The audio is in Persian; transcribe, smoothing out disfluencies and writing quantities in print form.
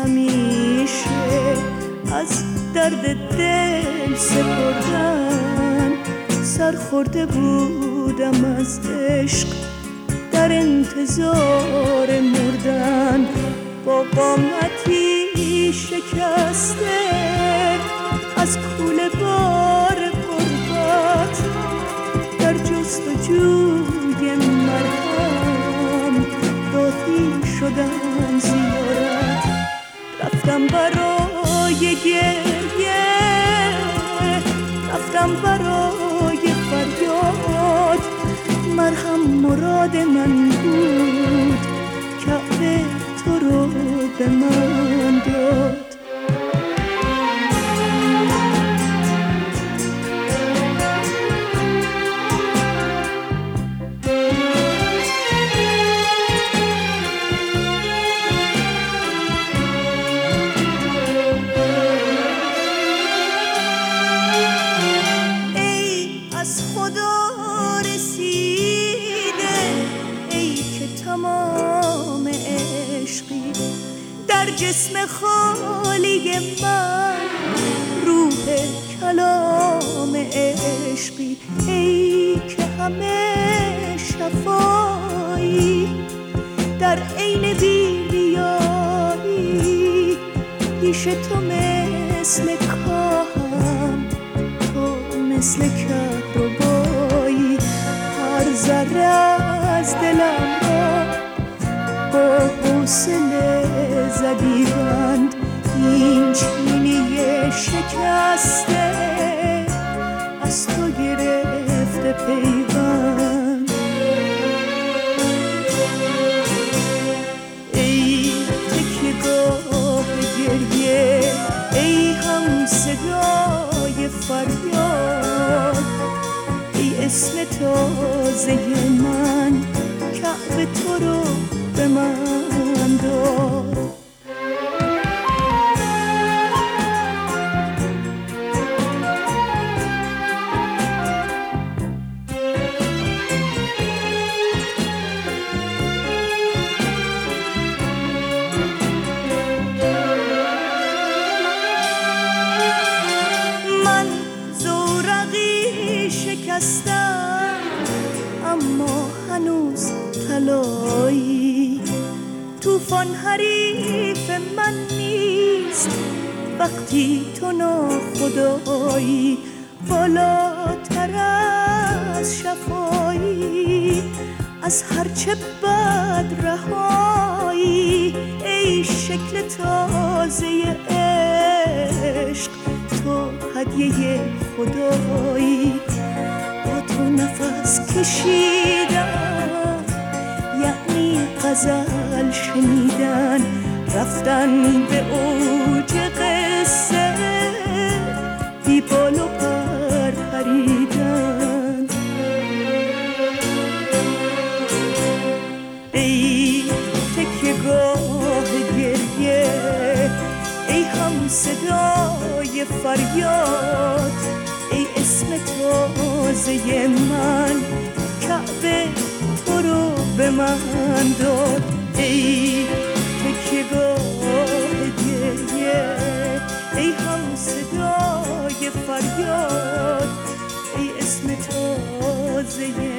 همیشه از درد دل سپردن. سرخورده بودم از عشق در انتظار مردن، با قامتی شکسته از کوله بار غربت، در جستجوی مرهم راهی شدم زیارت. رفتم برای گریه، رفتم برای فریاد، مرهم مراد من بود، کعبه تو رو به من داد. جسم خالی من روح کلام عشقی، ای که همه شفایی در عین بی‌ریایی. پیش تو مثل کاهم، تو مثل کهربایی. هر ذره از دلم را با حوصله زدی بند، این چینی شکسته از تو گرفته پیوند. ای تکیه‌گاه گریه، ای هم صدای فریاد، ای اسم تازه من، کعبه تو رو به من داد. من زورقی شکستم اما هنوز طلایی. طوفان حریف من نیست وقتی تو ناخدایی. بالاتر از شفایی، از هرچه بد رهایی. ای شکل تازه عشق، تو هدیه خدایی. با تو نفس کشیدم یعنی غزل شنیدن، رفتن به اوج قصه، بی بال و پر پریدن. ای تکیه‌گاه گریه، ای هم صدای فریاد، ای اسم تازه من، کعبه تو رو به من داد. ای تکیه‌گاه گریه، ای هم صدای فریاد، ای اسم تازه